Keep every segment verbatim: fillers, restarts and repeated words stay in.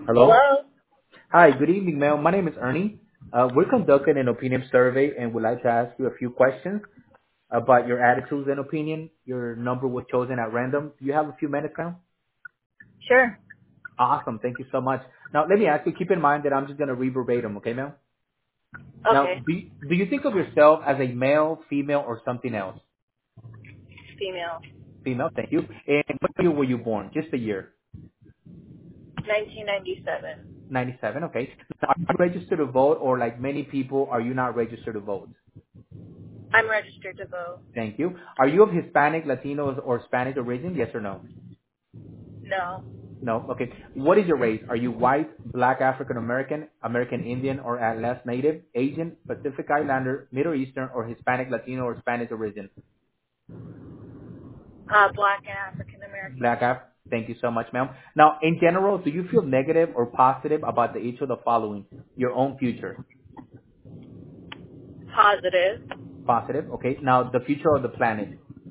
Hello. Hello? Hi, good evening, ma'am. My name is Ernie. Uh, we're conducting an opinion survey and would like to ask you a few questions about your attitudes and opinion. Your number was chosen at random. Do you have a few minutes, ma'am? Sure. Awesome. Thank you so much. Now, let me ask you, keep in mind that I'm just going to read verbatim, okay, ma'am? Now, Okay. do, do you think of yourself as a male, female, or something else? Female. Female, thank you. And what year were you born? Just a year. nineteen ninety-seven. ninety-seven, okay. Now, are you registered to vote, or like many people, are you not registered to vote? I'm registered to vote. Thank you. Are you of Hispanic, Latino, or Spanish origin? Yes or no? No. No. Okay. What is your race? Are you white, black, African American, American Indian, or at last Native, Asian, Pacific Islander, Middle Eastern, or Hispanic, Latino, or Spanish origin? Uh, black and African American. Black Af. Thank you so much, ma'am. Now, in general, do you feel negative or positive about the each of the following? Your own future. Positive. Positive. Okay. Now, the future of the planet.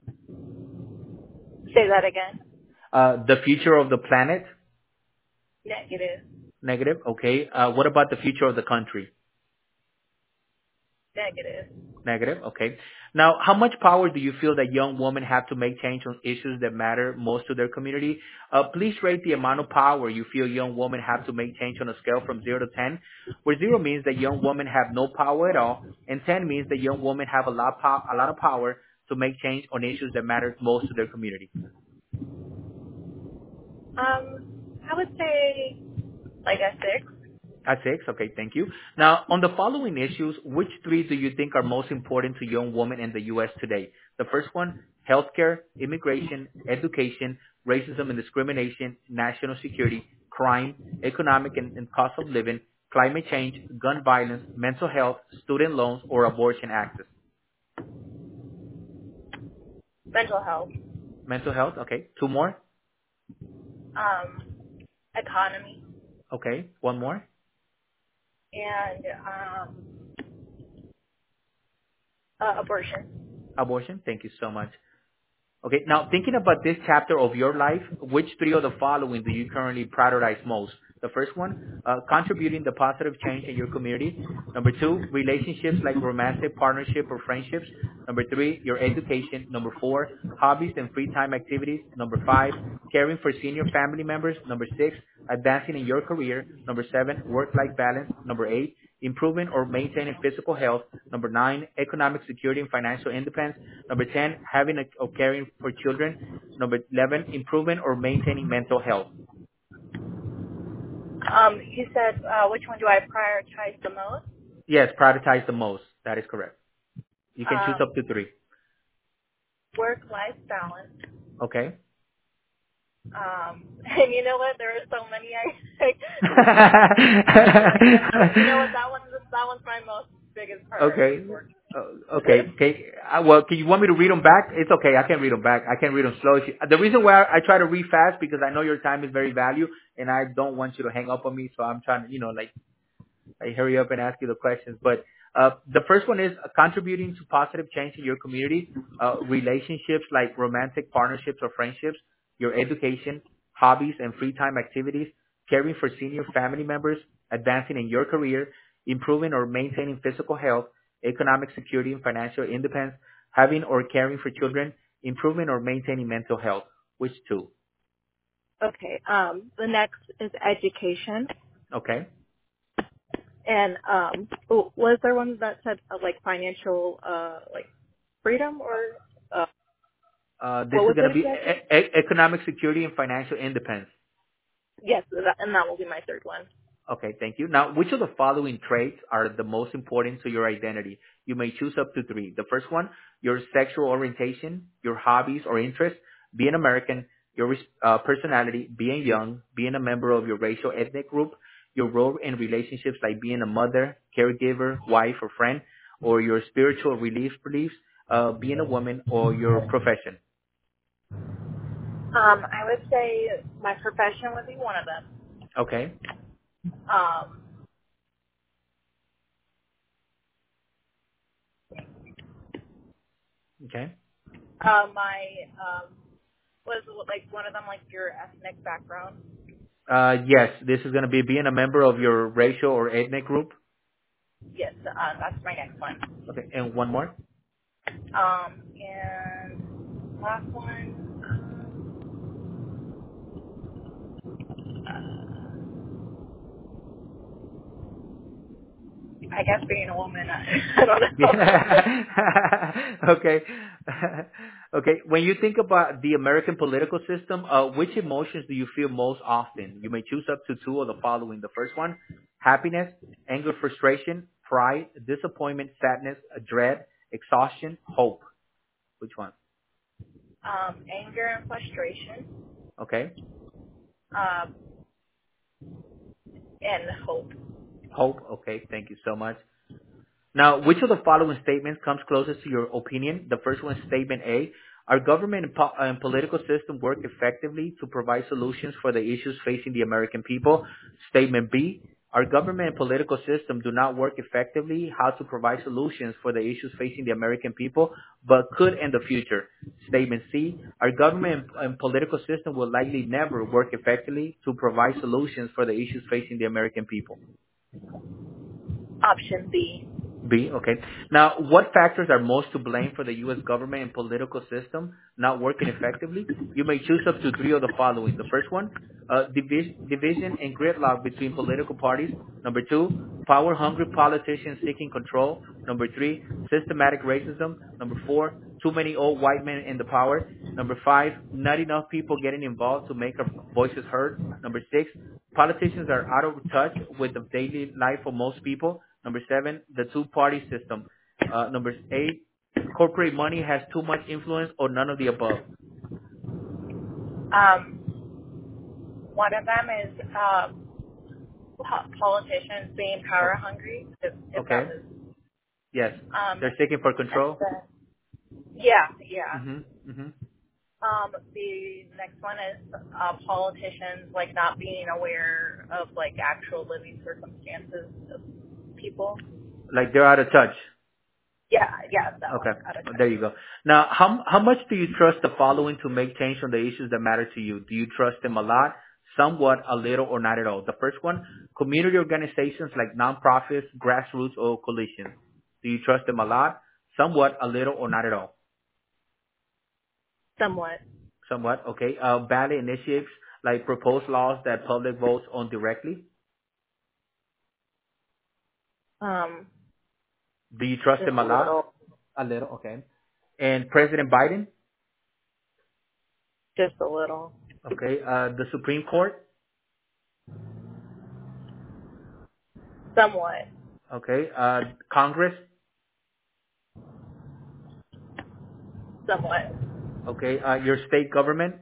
Say that again. Uh, the future of the planet. Negative. Negative. Okay. Uh, what about the future of the country? Negative. Negative. Okay. Now, how much power do you feel that young women have to make change on issues that matter most to their community? Uh, please rate the amount of power you feel young women have to make change on a scale from zero to ten, where zero means that young women have no power at all, and ten means that young women have a lot, po- a lot of power to make change on issues that matter most to their community. Um, I would say like a six. At six, okay, thank you. Now, on the following issues, which three do you think are most important to young women in the U S today? The first one, healthcare, immigration, education, racism and discrimination, national security, crime, economic and, and cost of living, climate change, gun violence, mental health, student loans, or abortion access. Mental health. Mental health, okay. Two more, Um, economy. okay. One more, And um, uh, abortion. abortion. Thank you so much. Okay, now thinking about this chapter of your life, which three of the following do you currently prioritize most? The first one, uh, contributing the positive change in your community. Number two, relationships like romantic partnership or friendships. Number three, your education. Number four, hobbies and free time activities. Number five, caring for senior family members. Number six, advancing in your career. Number seven, work-life balance. Number eight, improving or maintaining physical health. Number nine, economic security and financial independence. Number ten, having a, or caring for children. Number eleven, improving or maintaining mental health. Um, you said uh, which one do I prioritize the most? Yes, prioritize the most. That is correct. You can choose Um, up to three. work-life balance. Okay? Um, and you know what? There are so many. I, but you know what? That one, that one's my most biggest priority. okay. For Uh, okay. Okay. Uh, well, can you want me to read them back? It's okay. I can read them back. I can read them slow. If you, the reason why I try to read fast because I know your time is very valuable, and I don't want you to hang up on me. So I'm trying to, you know, like I hurry up and ask you the questions. But uh, the first one is uh, contributing to positive change in your community, uh, relationships like romantic partnerships or friendships, your education, hobbies and free time activities, caring for senior family members, advancing in your career, improving or maintaining physical health, economic security and financial independence, having or caring for children, improving or maintaining mental health. Which two? okay. Um, the next is education, Okay. and um, w- was there one that said uh, like financial, uh, like freedom, or uh, Uh, this what is was going it to be again? e- e- economic security and financial independence. Yes, that, and that will be my third one. Okay, thank you. Now, which of the following traits are the most important to your identity? You may choose up to three. The first one, your sexual orientation, your hobbies or interests, being American, your res- uh, personality, being young, being a member of your racial ethnic group, your role in relationships like being a mother, caregiver, wife, or friend, or your spiritual relief beliefs, uh, being a woman, or your profession. Um, I would say my profession would be one of them. Okay, Um, okay. uh, my um, was like one of them like your ethnic background. Uh, yes, this is going to be being a member of your racial or ethnic group. Yes, uh, that's my next one. Okay, and one more. Um, and last one, uh, I guess being a woman, I, I don't know. Yeah. Okay. Okay. When you think about the American political system, uh, which emotions do you feel most often? You may choose up to two of the following. The first one, happiness, anger, frustration, pride, disappointment, sadness, dread, exhaustion, hope. Which one? Um, anger and frustration, Okay. um, and hope. Hope. Okay. Thank you so much. Now, which of the following statements comes closest to your opinion? The first one is statement A. Our government and, po- and political system work effectively to provide solutions for the issues facing the American people. Statement B. Our government and political system do not work effectively how to provide solutions for the issues facing the American people, but could in the future. Statement C. Our government and, and political system will likely never work effectively to provide solutions for the issues facing the American people. Option B. B, okay. Now, what factors are most to blame for the U S government and political system not working effectively? You may choose up to three of the following. The first one, uh, divis- division and gridlock between political parties. Number two, power-hungry politicians seeking control. Number three, systematic racism. Number four, too many old white men in the power. Number five, not enough people getting involved to make our voices heard. Number six, politicians are out of touch with the daily life of most people. Number seven, the two-party system. Uh, number eight, corporate money has too much influence, or none of the above. Um, one of them is um, po- politicians being Oh, power hungry. If, if that okay. was, Yes. um, They're seeking for and control. then, yeah, yeah. Mhm. Mhm. Um, the next one is uh, politicians like not being aware of like actual living circumstances of people. Like they're out of touch. Yeah, yeah, that Okay. one out of There touch. you go. Now, how how much do you trust the following to make change on the issues that matter to you? Do you trust them a lot, somewhat, a little, or not at all? The first one, community organizations like nonprofits, grassroots, or coalitions. Do you trust them a lot, somewhat, a little, or not at all? Somewhat. Somewhat. Okay. Uh, ballot initiatives like proposed laws that public votes on directly. Um, Do you trust just them a a lot? little, A little. Okay. And President Biden. just a little. Okay. Uh, the Supreme Court. Somewhat. Okay. Uh, Congress. Somewhat. Okay. Uh, your state government.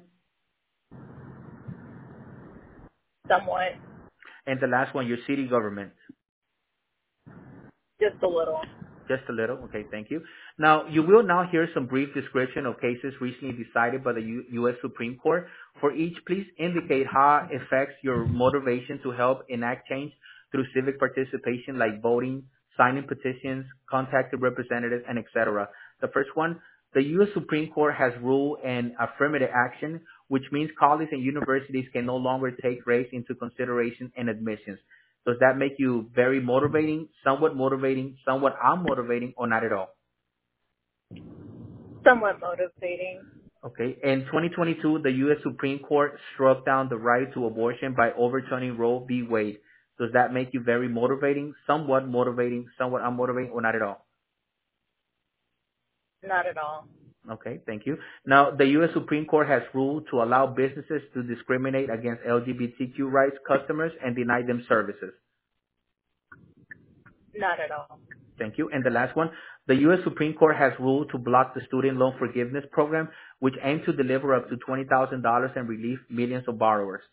Somewhat. And the last one, your city government. Just a little. Just a little. Okay, thank you. Now, you will now hear some brief description of cases recently decided by the U- U.S. Supreme Court. For each, please indicate how it affects your motivation to help enact change through civic participation like voting, signing petitions, contacting representatives, and et cetera. The first one, the U S. Supreme Court has ruled an affirmative action, which means colleges and universities can no longer take race into consideration in admissions. Does that make you very motivating, somewhat motivating, somewhat unmotivating, or not at all? Somewhat motivating. Okay. In twenty twenty-two, the U S. Supreme Court struck down the right to abortion by overturning Roe v. Wade. Does that make you very motivating, somewhat motivating, somewhat unmotivating, or not at all? Not at all. Okay, thank you. Now, the U S. Supreme Court has ruled to allow businesses to discriminate against L G B T Q rights customers and deny them services. Not at all. Thank you. And the last one, the U S. Supreme Court has ruled to block the student loan forgiveness program, which aims to deliver up to twenty thousand dollars and relieve millions of borrowers.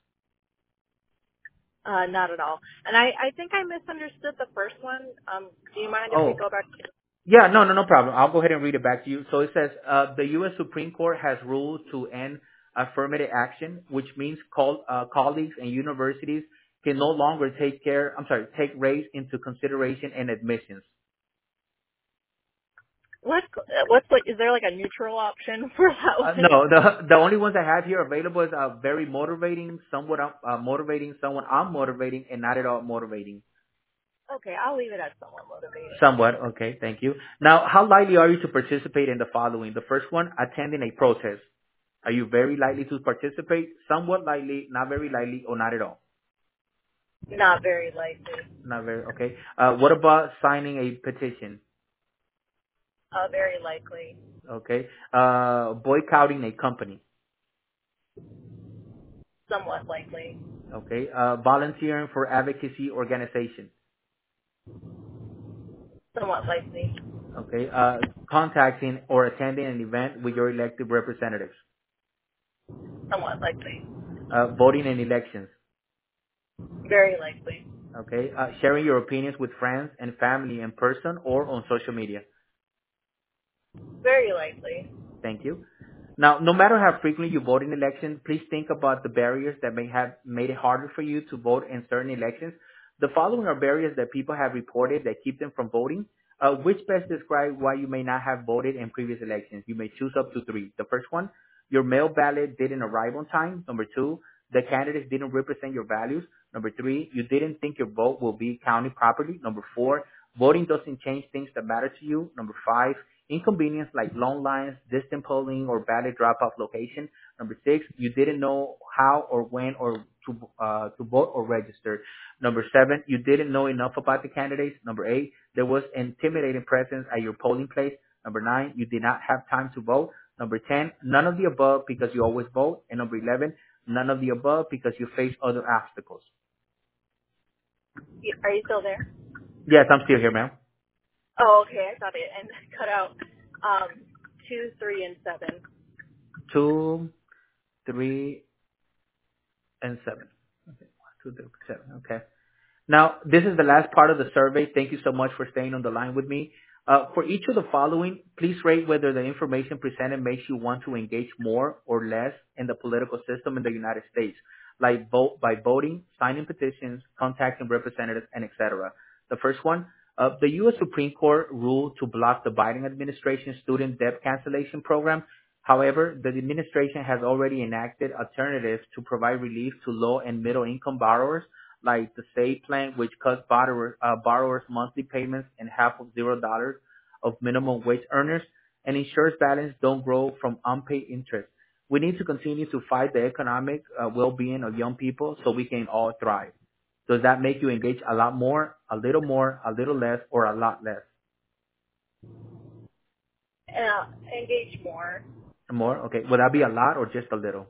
Uh, not at all. And I, I think I misunderstood the first one. Um, do you mind if we Oh, go back to? yeah, no, no, no problem. I'll go ahead and read it back to you. So it says, uh, the U S. Supreme Court has ruled to end affirmative action, which means call, uh, colleagues and universities can no longer take care, I'm sorry, take race into consideration in admissions. What what's like? Is there like a neutral option for that Uh, one? no, the the only ones I have here available is uh, very motivating, somewhat uh, motivating, someone unmotivating, and not at all motivating. Okay, I'll leave it as somewhat motivating. Somewhat, okay, thank you. Now, how likely are you to participate in the following? The first one, attending a protest. Are you very likely to participate? Somewhat likely, not very likely, or not at all? Not very likely. Not very, okay. Uh, what about signing a petition? Uh, very likely. Okay. Uh, boycotting a company. Somewhat likely. Okay. Uh, volunteering for advocacy organization. Somewhat likely. Okay. Uh, contacting or attending an event with your elected representatives. Somewhat likely. Uh, voting in elections. Very likely. Okay. Uh, sharing your opinions with friends and family in person or on social media. Very likely. Thank you. Now, no matter how frequently you vote in elections, please think about the barriers that may have made it harder for you to vote in certain elections. The following are barriers that people have reported that keep them from voting. Uh, which best describe why you may not have voted in previous elections? You may choose up to three. The first one, your mail ballot didn't arrive on time. Number two, the candidates didn't represent your values. Number three, you didn't think your vote will be counted properly. Number four, voting doesn't change things that matter to you. Number five, inconvenience like long lines, distant polling, or ballot drop-off location. Number six, you didn't know how or when or to uh, to vote or register. Number seven, you didn't know enough about the candidates. Number eight, there was intimidating presence at your polling place. Number nine, you did not have time to vote. Number ten, none of the above because you always vote. And number eleven, none of the above because you face other obstacles. Y- Are you still there? Yes, I'm still here, ma'am. Oh, okay. I thought it and cut out. Um, two, three, and seven. Two, three, and seven. Okay, one, two, three, seven. Okay. Now, this is the last part of the survey. Thank you so much for staying on the line with me. Uh, for each of the following, please rate whether the information presented makes you want to engage more or less in the political system in the United States, like vote by voting, signing petitions, contacting representatives, and et cetera. The first one, uh, the U S Supreme Court ruled to block the Biden administration student debt cancellation program. However, the administration has already enacted alternatives to provide relief to low and middle income borrowers like the SAVE plan, which cuts borrower, uh, borrowers' monthly payments in half of zero dollars of minimum wage earners and ensures balance don't grow from unpaid interest. We need to continue to fight the economic uh, well-being of young people so we can all thrive. Does that make you engage a lot more, a little more, a little less, or a lot less? Uh, engage more. More? Okay. Would that be a lot or just a little?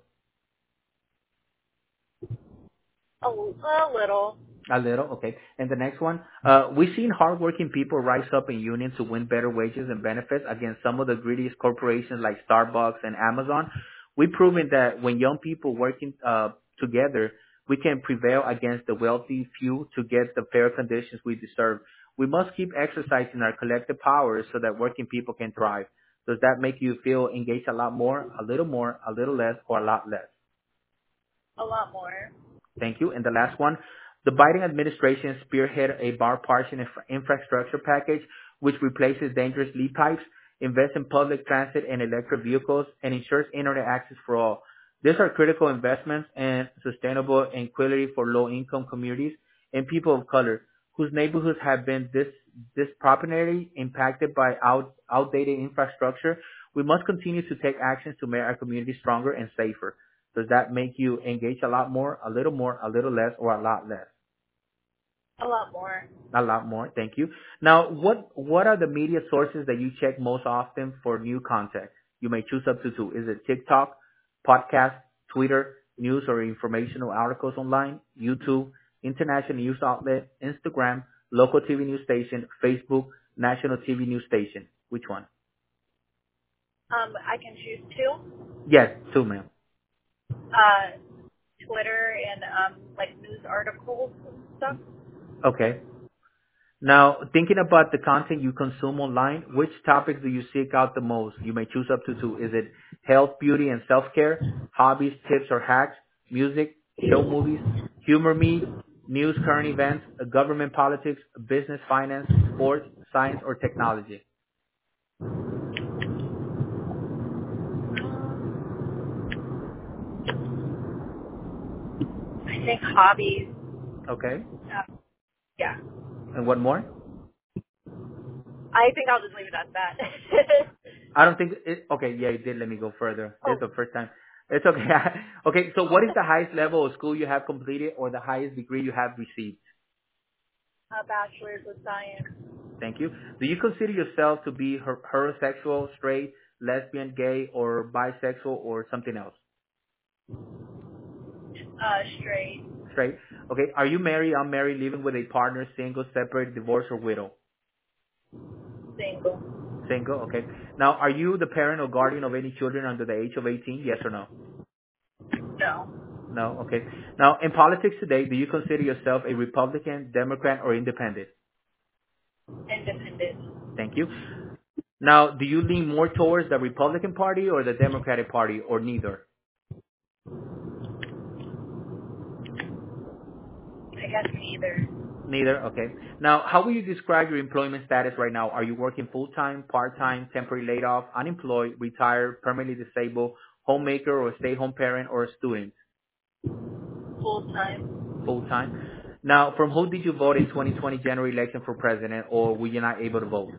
A, a little. A little, okay. And the next one, uh, we've seen hardworking people rise up in unions to win better wages and benefits against some of the greediest corporations like Starbucks and Amazon. We've proven that when young people working uh, together, we can prevail against the wealthy few to get the fair conditions we deserve. We must keep exercising our collective powers so that working people can thrive. Does that make you feel engaged a lot more, a little more, a little less, or a lot less? A lot more. Thank you. And the last one, the Biden administration spearheaded a bipartisan infra- infrastructure package which replaces dangerous lead pipes, invests in public transit and electric vehicles, and ensures internet access for all. These are critical investments and sustainable equality for low-income communities and people of color whose neighborhoods have been dis- disproportionately impacted by out- outdated infrastructure. We must continue to take actions to make our communities stronger and safer. Does that make you engage a lot more, a little more, a little less, or a lot less? A lot more. A lot more. Thank you. Now, what what are the media sources that you check most often for new content? You may choose up to two. Is it TikTok, podcast, Twitter, news or informational articles online, YouTube, international news outlet, Instagram, local T V news station, Facebook, national T V news station? Which one? Um, I can choose two. Yes, two, ma'am. Uh, Twitter and um, like news articles and stuff. Okay. Now, thinking about the content you consume online, which topics do you seek out the most? You may choose up to two. Is it health, beauty, and self-care, hobbies, tips, or hacks, music, show movies, humor me, news, current events, uh, government politics, business, finance, sports, science, or technology? think hobbies. Okay. Uh, yeah. And what more? I think I'll just leave it at that. I don't think it, okay, yeah, you did let me go further. This is Oh, the first time. It's okay. Okay, so what is the highest level of school you have completed or the highest degree you have received? a bachelor's of science. Thank you. Do you consider yourself to be her- heterosexual, straight, lesbian, gay, or bisexual, or something else? Uh, straight. Straight. Okay. Are you married, unmarried, living with a partner, single, separate, divorced, or widow? Single. Single. Okay. Now, are you the parent or guardian of any children under the age of eighteen? Yes or no? No. No. Okay. Now, in politics today, do you consider yourself a Republican, Democrat, or independent? Independent. Thank you. Now, do you lean more towards the Republican Party or the Democratic Party, or neither? I guess neither. Neither. Okay. Now, how will you describe your employment status right now? Are you working full-time, part-time, temporary laid off, unemployed, retired, permanently disabled, homemaker or stay-home parent, or a student? Full time. Full-time. Now, from who did you vote in twenty twenty January election for president, or were you not able to vote?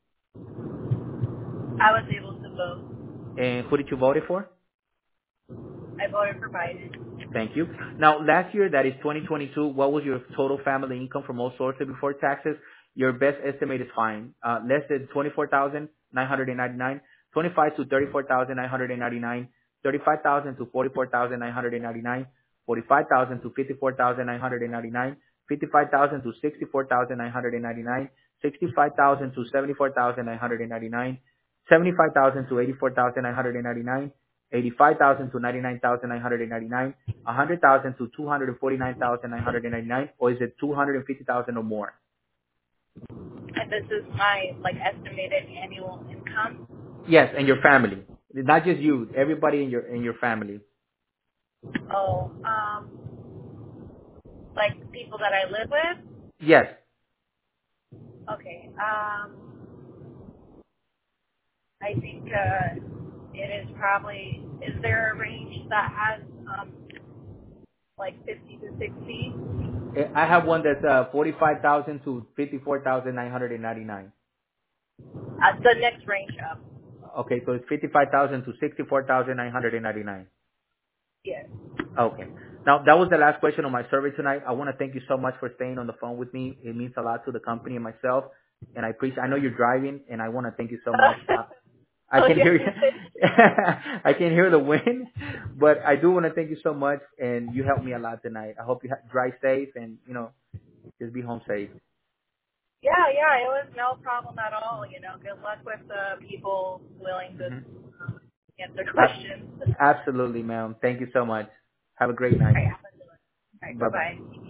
I was able to vote. And who did you vote for? I voted for Biden. Thank you. Now, last year, that is twenty twenty-two, what was your total family income from all sources before taxes? Your best estimate is fine. Uh, less than twenty-four thousand nine hundred ninety-nine, twenty-five to thirty-four thousand nine hundred ninety-nine, thirty-five thousand to forty-four thousand nine hundred ninety-nine, forty-five thousand to fifty-four thousand nine hundred ninety-nine, fifty-five thousand to sixty-four thousand nine hundred ninety-nine, sixty-five thousand to seventy-four thousand nine hundred ninety-nine, seventy-five thousand to eighty-four thousand nine hundred ninety-nine, eighty-five thousand to ninety-nine thousand nine hundred ninety-nine, one hundred thousand to two hundred forty-nine thousand nine hundred ninety-nine, or is it two hundred fifty thousand or more? And this is my like estimated annual income. Yes, and your family. Not just you, everybody in your in your family. Oh, um, like people that I live with. Yes. Okay. Um, I think uh, it is probably. Is there a range that has um like fifty to sixty? I have one that's uh forty-five thousand to fifty-four thousand nine hundred ninety-nine. Uh, the next range up. Okay, so it's fifty-five thousand to sixty-four thousand nine hundred ninety-nine. Yes. Okay. Now, that was the last question on my survey tonight. I want to thank you so much for staying on the phone with me. It means a lot to the company and myself, and I appreciate. I know you're driving, and I want to thank you so much. Uh, I Oh can yes. hear you. I can hear the wind, but I do want to thank you so much, and you helped me a lot tonight. I hope you ha- drive safe and, you know, just be home safe. Yeah, yeah, it was no problem at all. You know, good luck with the people willing to hmm um, answer questions. Absolutely, ma'am. Thank you so much. Have a great All night. right, all right, bye Bye-bye. bye.